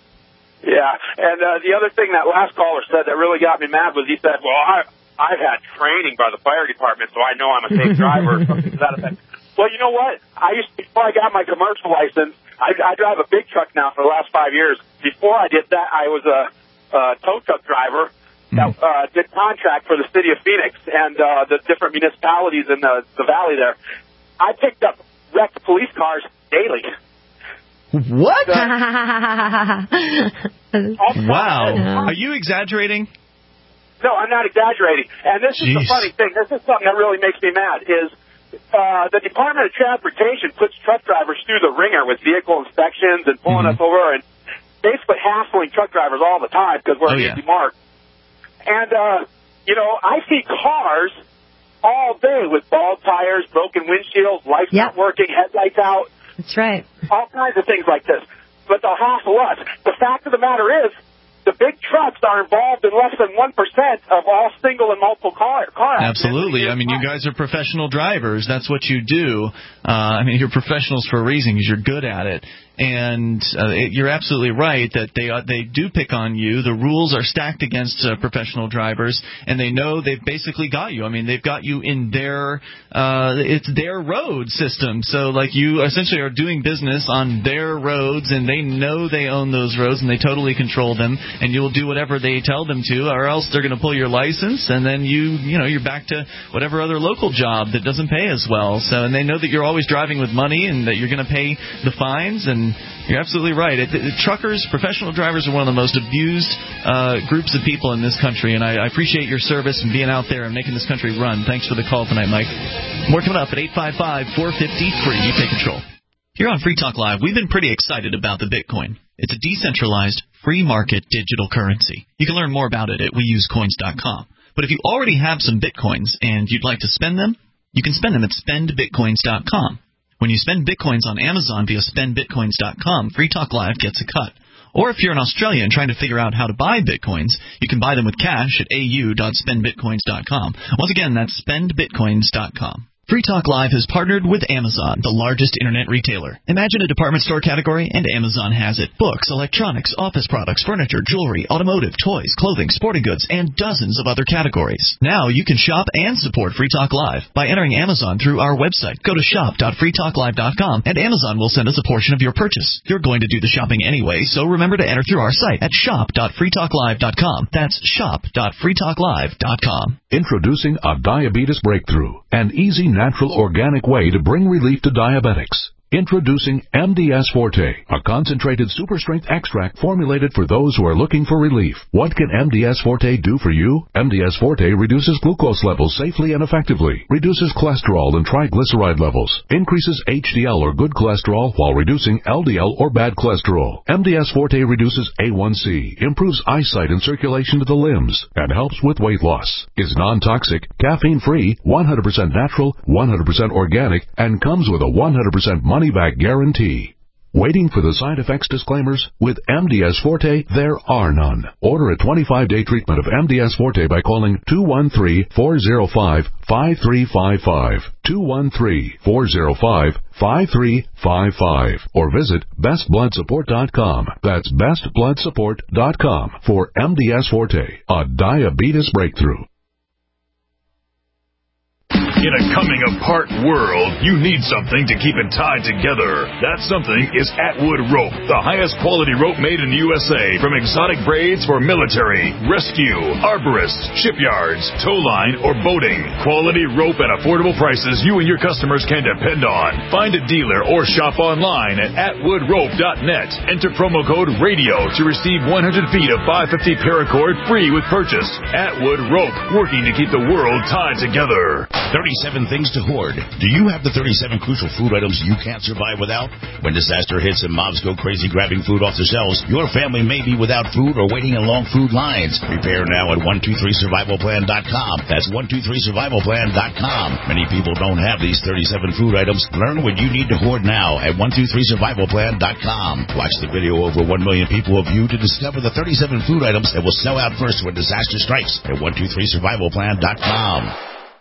Yeah, and uh, the other thing that last caller said that really got me mad was he said, well, I... I've had training by the fire department, so I know I'm a safe driver or something to that effect. Well, you know what? I used to, before I got my commercial license, I, I drive a big truck now for the last five years. Before I did that, I was a, a tow truck driver that uh, did contract for the city of Phoenix and uh, the different municipalities in the, the valley there. I picked up wrecked police cars daily. What? So, wow. Are you exaggerating? No, I'm not exaggerating. And this Jeez. is the funny thing. This is something that really makes me mad, is uh, the Department of Transportation puts truck drivers through the ringer with vehicle inspections and pulling mm-hmm. us over and basically hassling truck drivers all the time because we're oh, an yeah. easy mark. And, uh, you know, I see cars all day with bald tires, broken windshields, lights yep. not working, headlights out. That's right. All kinds of things like this. But they'll hassle us. The fact of the matter is, the big trucks are involved in less than one percent of all single and multiple car, car accidents. Absolutely. I mean, you guys are professional drivers. That's what you do. Uh, I mean, you're professionals for a reason because you're good at it. And uh, it, you're absolutely right that they uh, they do pick on you. The rules are stacked against uh, professional drivers, and they know they've basically got you. I mean, they've got you in their uh, it's their road system. So, like, you essentially are doing business on their roads, and they know they own those roads, and they totally control them. And you'll do whatever they tell them to, or else they're going to pull your license, and then you you know you're back to whatever other local job that doesn't pay as well. So, and they know that you're always driving with money, and that you're going to pay the fines and you're absolutely right. It, it, truckers, professional drivers are one of the most abused uh, groups of people in this country, and I, I appreciate your service and being out there and making this country run. Thanks for the call tonight, Mike. More coming up at eight five five, four five zero, free. You take control. Here on Free Talk Live, we've been pretty excited about the Bitcoin. It's a decentralized, free market digital currency. You can learn more about it at we use coins dot com. But if you already have some Bitcoins and you'd like to spend them, you can spend them at spend bitcoins dot com. When you spend Bitcoins on Amazon via spend bitcoins dot com, Free Talk Live gets a cut. Or if you're in Australia and trying to figure out how to buy Bitcoins, you can buy them with cash at a u dot spend bitcoins dot com. Once again, that's spend bitcoins dot com. Free Talk Live has partnered with Amazon, the largest internet retailer. Imagine a department store category, and Amazon has it. Books, electronics, office products, furniture, jewelry, automotive, toys, clothing, sporting goods, and dozens of other categories. Now you can shop and support Free Talk Live by entering Amazon through our website. Go to shop dot free talk live dot com, and Amazon will send us a portion of your purchase. You're going to do the shopping anyway, so remember to enter through our site at shop dot free talk live dot com. That's shop dot free talk live dot com. Introducing a diabetes breakthrough, an easy, natural, organic way to bring relief to diabetics. Introducing M D S Forte, a concentrated super strength extract formulated for those who are looking for relief. What can M D S Forte do for you? M D S Forte reduces glucose levels safely and effectively, reduces cholesterol and triglyceride levels, increases H D L or good cholesterol while reducing L D L or bad cholesterol. M D S Forte reduces A one C, improves eyesight and circulation to the limbs, and helps with weight loss. Is non-toxic, caffeine-free, one hundred percent natural, one hundred percent organic, and comes with a one hundred percent money-back guarantee. Waiting for the side effects disclaimers? With M D S Forte, there are none. Order a twenty-five day treatment of M D S Forte by calling two one three, four zero five, five three five five, two one three, four zero five, five three five five, or visit best blood support dot com. That's best blood support dot com for M D S Forte, a diabetes breakthrough. In a coming-apart world, you need something to keep it tied together. That something is Atwood Rope, the highest quality rope made in the U S A, from exotic braids for military, rescue, arborists, shipyards, tow line, or boating. Quality rope at affordable prices you and your customers can depend on. Find a dealer or shop online at atwood rope dot net. Enter promo code RADIO to receive one hundred feet of five fifty paracord free with purchase. Atwood Rope, working to keep the world tied together. thirty-seven things to hoard. Do you have the thirty-seven crucial food items you can't survive without? When disaster hits and mobs go crazy grabbing food off the shelves, your family may be without food or waiting in long food lines. Prepare now at one two three survival plan dot com. That's one two three survival plan dot com. Many people don't have these thirty-seven food items. Learn what you need to hoard now at one two three survival plan dot com. Watch the video over one million people have viewed to discover the thirty-seven food items that will sell out first when disaster strikes at one two three survival plan dot com.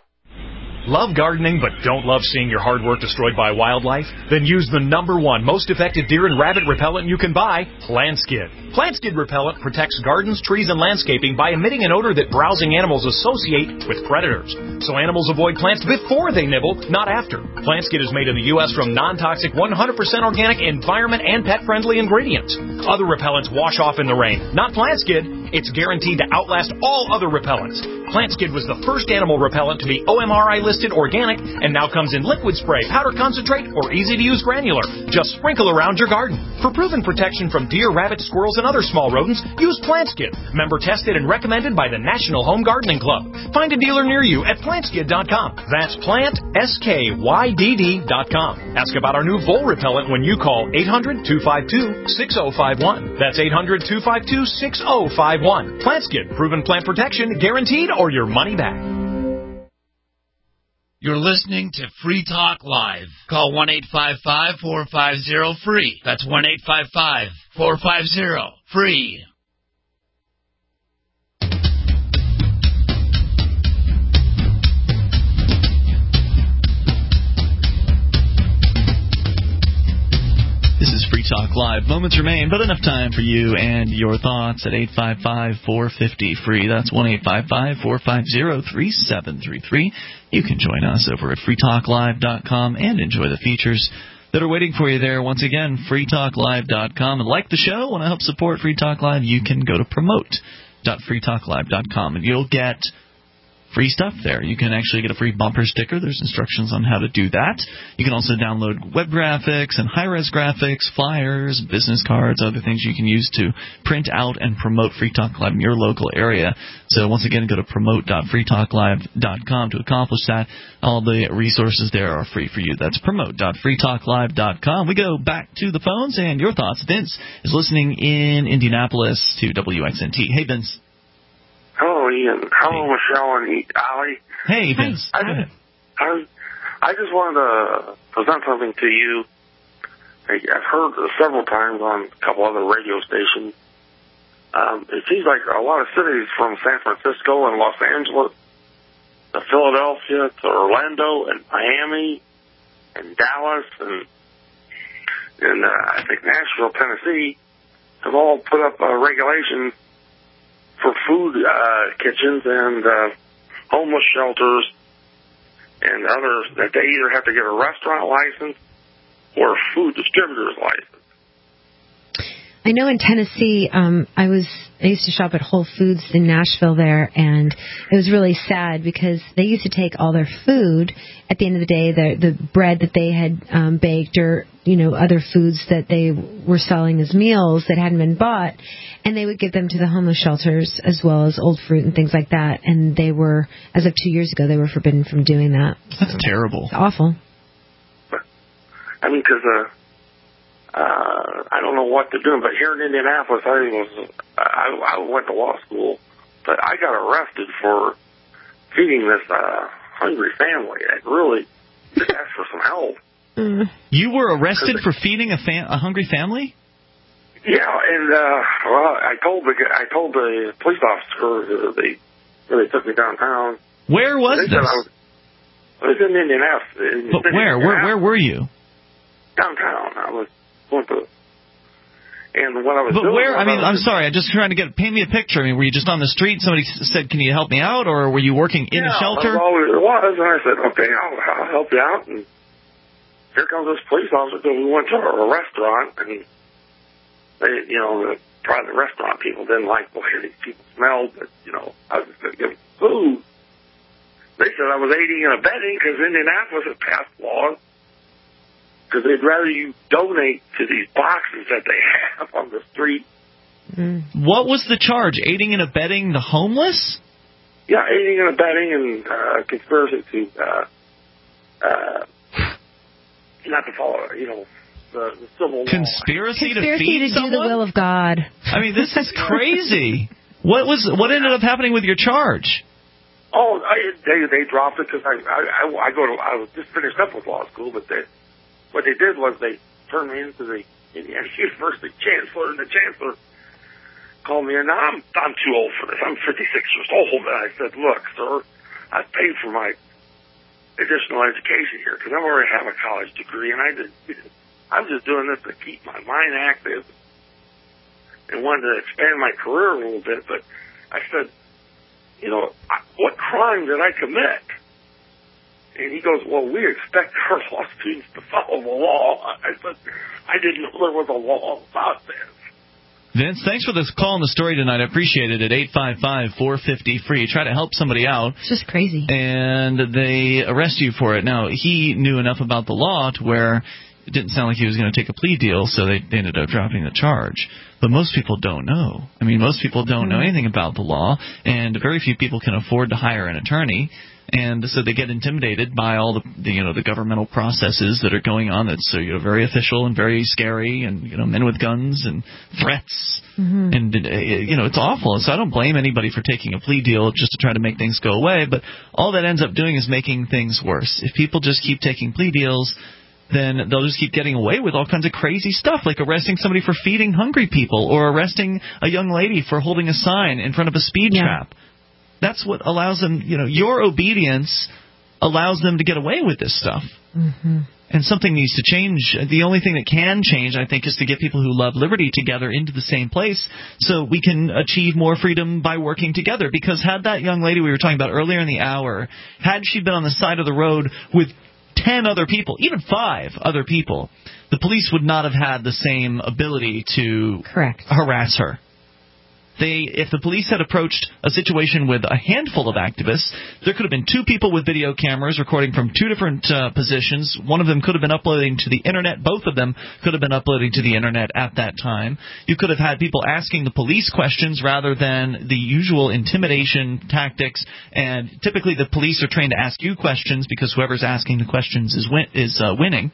Love gardening but don't love seeing your hard work destroyed by wildlife? Then use the number one most effective deer and rabbit repellent you can buy, PlantSkid. PlantSkid repellent protects gardens, trees, and landscaping by emitting an odor that browsing animals associate with predators. So animals avoid plants before they nibble, not after. PlantSkid is made in the U S from non-toxic, one hundred percent organic, environment, and pet-friendly ingredients. Other repellents wash off in the rain. Not PlantSkid. It's guaranteed to outlast all other repellents. PlantSkid was the first animal repellent to be O M R I listed organic and now comes in liquid spray, powder concentrate, or easy-to-use granular. Just sprinkle around your garden. For proven protection from deer, rabbits, squirrels, and other small rodents, use PlantSkid. Member tested and recommended by the National Home Gardening Club. Find a dealer near you at plant skid dot com. That's plant, S K Y D D dot com. Ask about our new vole repellent when you call eight hundred, two five two, six oh five one. That's eight hundred, two five two, six oh five one. PlantSkid, proven plant protection, guaranteed or your money back. You're listening to Free Talk Live. Call one eight five five, four five zero, free. That's one eight five five, four five zero, free. This is Free Talk Live. Moments remain, but enough time for you and your thoughts at eight five five, four five zero, free. That's one eight five five, four five zero, three seven three three. You can join us over at free talk live dot com and enjoy the features that are waiting for you there. Once again, free talk live dot com. And like the show, want to help support Free Talk Live, you can go to promote dot free talk live dot com, and you'll get free stuff there. You can actually get a free bumper sticker. There's instructions on how to do that. You can also download web graphics and high-res graphics, flyers, business cards, other things you can use to print out and promote Free Talk Live in your local area. So once again, go to promote dot free talk live dot com to accomplish that. All the resources there are free for you. That's promote dot free talk live dot com. We go back to the phones and your thoughts. Vince is listening in Indianapolis to W X N T. Hey, Vince. Hello, Ian. Hello, hey. Michelle and Ali. Hey, Vince. I just, I, I just wanted to present something to you. I've heard several times on a couple other radio stations. Um, it seems like a lot of cities from San Francisco and Los Angeles to Philadelphia to Orlando and Miami and Dallas and, and uh, I think Nashville, Tennessee, have all put up a regulation for food uh, kitchens and uh, homeless shelters and others that they either have to get a restaurant license or a food distributor's license. I know in Tennessee, um, I was I used to shop at Whole Foods in Nashville there, and it was really sad because they used to take all their food. At the end of the day, the the bread that they had um, baked, or you know other foods that they were selling as meals that hadn't been bought, and they would give them to the homeless shelters as well as old fruit and things like that. And they were, as of two years ago, they were forbidden from doing that. That's so, terrible. It's awful. I mean, because uh, uh, I don't know what they're doing, but here in Indianapolis, I was I, I went to law school, but I got arrested for feeding this uh, hungry family. I really asked for some help. Mm. You were arrested for feeding a, fam- a hungry family? Yeah, and uh, well, I told the I told the police officer that they where they took me downtown. Where was they this? I was, I was in Indianapolis. In but where? Indianapolis. Where? Where were you? Downtown. I was going to. And what I was but doing. where? I mean, I I'm sorry. I'm just trying to get paint me a picture. I mean, were you just on the street? Somebody said, "Can you help me out?" Or were you working in yeah, a shelter? That's all it was. And I said, "Okay, I'll, I'll help you out." And here comes this police officer. Because we went to a restaurant, and they, you know, the private restaurant people didn't like the way these people smelled. But you know, I was just going to give them food. They said I was aiding and abetting because Indianapolis has passed laws. Because they'd rather you donate to these boxes that they have on the street. Mm. What was the charge? Aiding and abetting the homeless? Yeah, aiding and abetting and uh, conspiracy to, uh, uh, not to follow, you know, the, the civil law. Conspiracy, Conspiracy to feed to someone? do the will of God. I mean, this is crazy. What was what ended up happening with your charge? Oh, I, they they dropped it because I, I I go to I was just finished up with law school, but they. What they did was they turned me into the Indiana University chancellor, and the chancellor called me, and I'm I'm too old for this. I'm fifty-six years old, and I said, "Look, sir, I've paid for my additional education here because I already have a college degree, and I did. I'm just doing this to keep my mind active and wanted to expand my career a little bit." But I said, "You know, what crime did I commit?" And he goes, "Well, we expect our law students to follow the law." I said, "I didn't know there was a law about this." Vince, thanks for this call and the story tonight. I appreciate it. At eight five five, four five zero, free. Try to help somebody out. It's just crazy. And they arrest you for it. Now, he knew enough about the law to where it didn't sound like he was going to take a plea deal, so they, they ended up dropping the charge. But most people don't know. I mean, most people don't know anything about the law, and very few people can afford to hire an attorney. And so they get intimidated by all the, the you know the governmental processes that are going on. That's uh, you know very official and very scary, and you know men with guns and threats, mm-hmm. and uh, you know it's awful. And so I don't blame anybody for taking a plea deal just to try to make things go away. But all that ends up doing is making things worse. If people just keep taking plea deals, then they'll just keep getting away with all kinds of crazy stuff, like arresting somebody for feeding hungry people, or arresting a young lady for holding a sign in front of a speed yeah. trap. That's what allows them, you know, your obedience allows them to get away with this stuff. Mm-hmm. And something needs to change. The only thing that can change, I think, is to get people who love liberty together into the same place so we can achieve more freedom by working together. Because had that young lady we were talking about earlier in the hour, had she been on the side of the road with ten other people, even five other people, the police would not have had the same ability to Correct. harass her. They, if the police had approached a situation with a handful of activists, there could have been two people with video cameras recording from two different uh, positions. One of them could have been uploading to the Internet. Both of them could have been uploading to the Internet at that time. You could have had people asking the police questions rather than the usual intimidation tactics. And typically the police are trained to ask you questions because whoever's asking the questions is, win- is uh, winning.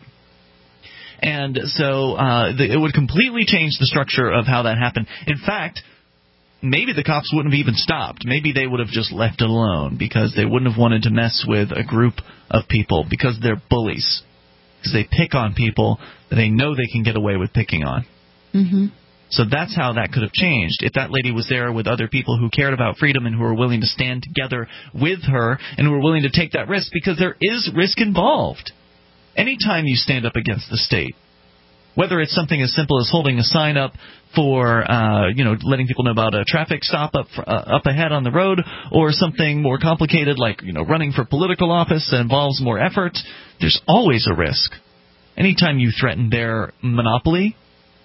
And so uh, the, it would completely change the structure of how that happened. In fact, maybe the cops wouldn't have even stopped. Maybe they would have just left it alone because they wouldn't have wanted to mess with a group of people because they're bullies. Because they pick on people that they know they can get away with picking on. Mm-hmm. So that's how that could have changed. If that lady was there with other people who cared about freedom and who were willing to stand together with her and who were willing to take that risk, because there is risk involved. Anytime you stand up against the state, whether it's something as simple as holding a sign up for, uh, you know, letting people know about a traffic stop up uh, up ahead on the road, or something more complicated like, you know, running for political office that involves more effort, there's always a risk. Anytime you threaten their monopoly,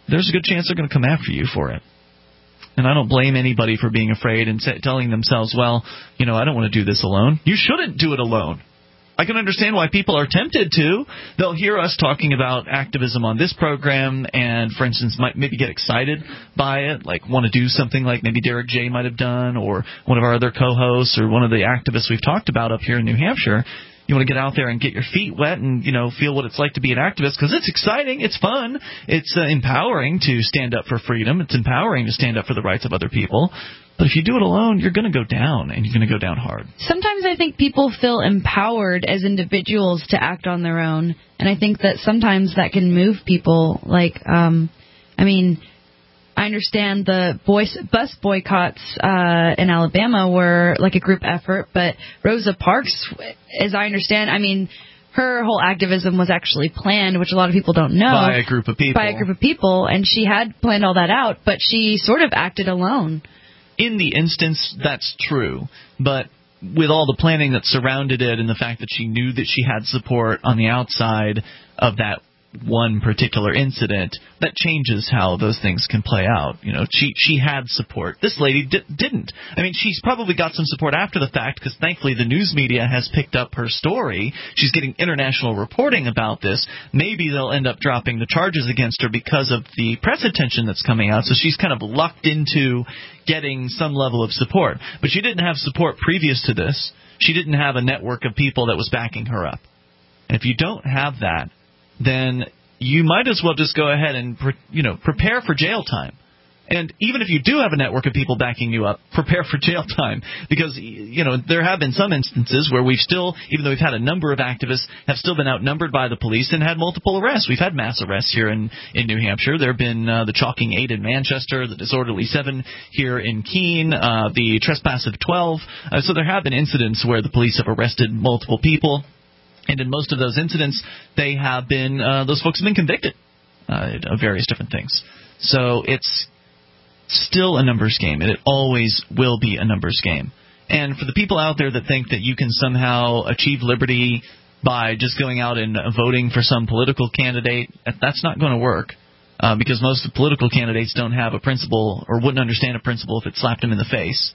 there's a good chance they're going to come after you for it. And I don't blame anybody for being afraid and telling themselves, well, you know, I don't want to do this alone. You shouldn't do it alone. I can understand why people are tempted to. They'll hear us talking about activism on this program and, for instance, might maybe get excited by it, like want to do something like maybe Derek J. might have done, or one of our other co-hosts, or one of the activists we've talked about up here in New Hampshire. You want to get out there and get your feet wet and, you know, feel what it's like to be an activist, because it's exciting, it's fun, it's uh, empowering to stand up for freedom, it's empowering to stand up for the rights of other people. But if you do it alone, you're going to go down, and you're going to go down hard. Sometimes I think people feel empowered as individuals to act on their own, and I think that sometimes that can move people. Like, um, I mean, I understand the boys, bus boycotts uh, in Alabama were like a group effort, but Rosa Parks, as I understand, I mean, her whole activism was actually planned, which a lot of people don't know. By a group of people. By a group of people, and she had planned all that out, but she sort of acted alone. In the instance, that's true, but with all the planning that surrounded it and the fact that she knew that she had support on the outside of that one particular incident, that changes how those things can play out. You know, she she had support. This lady di- didn't. I mean, she's probably got some support after the fact, because thankfully the news media has picked up her story. She's getting international reporting about this. Maybe they'll end up dropping the charges against her because of the press attention that's coming out. So she's kind of lucked into getting some level of support. But she didn't have support previous to this. She didn't have a network of people that was backing her up. And if you don't have that, then you might as well just go ahead and, you know, prepare for jail time. And even if you do have a network of people backing you up, prepare for jail time. Because, you know, there have been some instances where we've still, even though we've had a number of activists, have still been outnumbered by the police and had multiple arrests. We've had mass arrests here in, in New Hampshire. There have been uh, the Chalking eight in Manchester, the Disorderly seven here in Keene, uh, the Trespassive twelve. Uh, so there have been incidents where the police have arrested multiple people. And in most of those incidents, they have been, uh, those folks have been convicted uh, of various different things. So it's still a numbers game, and it always will be a numbers game. And for the people out there that think that you can somehow achieve liberty by just going out and voting for some political candidate, that's not going to work. Uh, because most political candidates don't have a principle or wouldn't understand a principle if it slapped them in the face.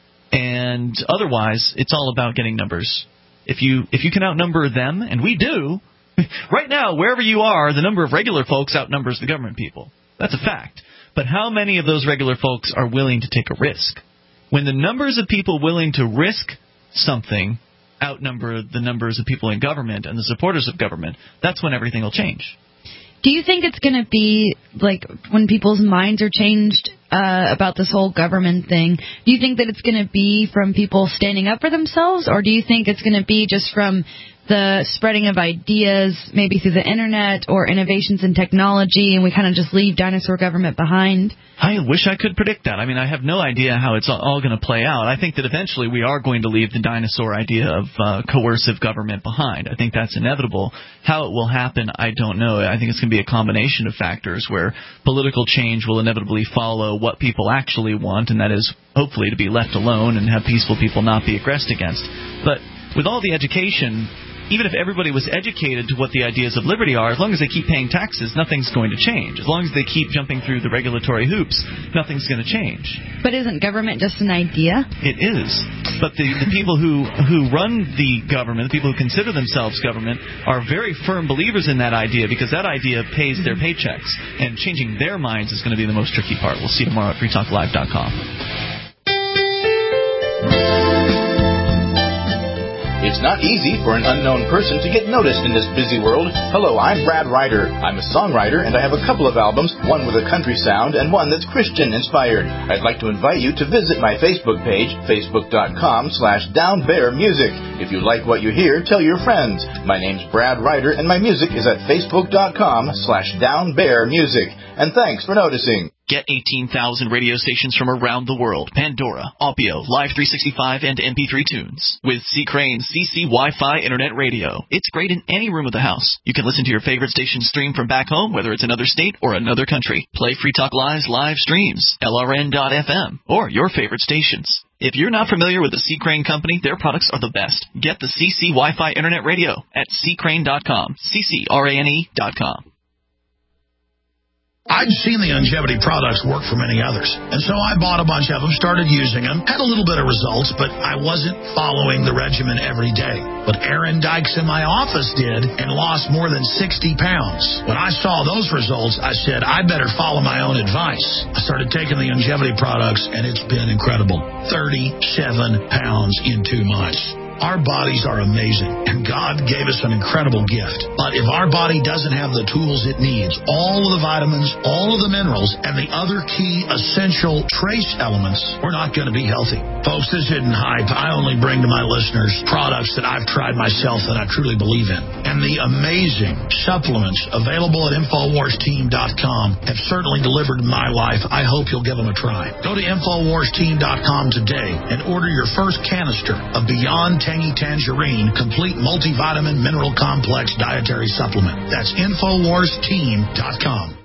And otherwise, it's all about getting numbers. If you if you can outnumber them, and we do, right now, wherever you are, the number of regular folks outnumbers the government people. That's a fact. But how many of those regular folks are willing to take a risk? When the numbers of people willing to risk something outnumber the numbers of people in government and the supporters of government, that's when everything will change. Do you think it's going to be, like, when people's minds are changed uh, about this whole government thing, do you think that it's going to be from people standing up for themselves, or do you think it's going to be just from the spreading of ideas, maybe through the internet or innovations in technology, and we kind of just leave dinosaur government behind? I wish I could predict that. I mean, I have no idea how it's all going to play out. I think that eventually we are going to leave the dinosaur idea of uh, coercive government behind. I think that's inevitable. How it will happen, I don't know. I think it's going to be a combination of factors where political change will inevitably follow what people actually want, and that is hopefully to be left alone and have peaceful people not be aggressed against. But with all the education, even if everybody was educated to what the ideas of liberty are, as long as they keep paying taxes, nothing's going to change. As long as they keep jumping through the regulatory hoops, nothing's going to change. But isn't government just an idea? It is. But the, the people who, who run the government, the people who consider themselves government, are very firm believers in that idea because that idea pays their paychecks. And changing their minds is going to be the most tricky part. We'll see you tomorrow at free talk live dot com. It's not easy for an unknown person to get noticed in this busy world. Hello, I'm Brad Ryder. I'm a songwriter, and I have a couple of albums, one with a country sound and one that's Christian-inspired. I'd like to invite you to visit my Facebook page, facebook.com slash downbearmusic. If you like what you hear, tell your friends. My name's Brad Ryder, and my music is at facebook.com slash downbearmusic. And thanks for noticing. Get eighteen thousand radio stations from around the world. Pandora, Opio, Live three sixty-five, and M P three tunes. With C. Crane's C C Wi-Fi Internet Radio. It's great in any room of the house. You can listen to your favorite station stream from back home, whether it's another state or another country. Play Free Talk Live's live streams, L R N dot F M, or your favorite stations. If you're not familiar with the C. Crane Company, their products are the best. Get the C C Wi-Fi Internet Radio at c crane dot com. C C R A N E dot com. I'd seen the longevity products work for many others, and so I bought a bunch of them, started using them, had a little bit of results, but I wasn't following the regimen every day. But Aaron Dykes in my office did and lost more than sixty pounds. When I saw those results, I said, I better follow my own advice. I started taking the longevity products, and it's been incredible. thirty-seven pounds in two months. Our bodies are amazing, and God gave us an incredible gift. But if our body doesn't have the tools it needs, all of the vitamins, all of the minerals, and the other key essential trace elements, we're not going to be healthy. Folks, this isn't hype. I only bring to my listeners products that I've tried myself that I truly believe in. And the amazing supplements available at Infowars Team dot com have certainly delivered in my life. I hope you'll give them a try. Go to Infowars Team dot com today and order your first canister of Beyond Tangy Tangerine Complete Multivitamin Mineral Complex Dietary Supplement. That's Infowars Team dot com.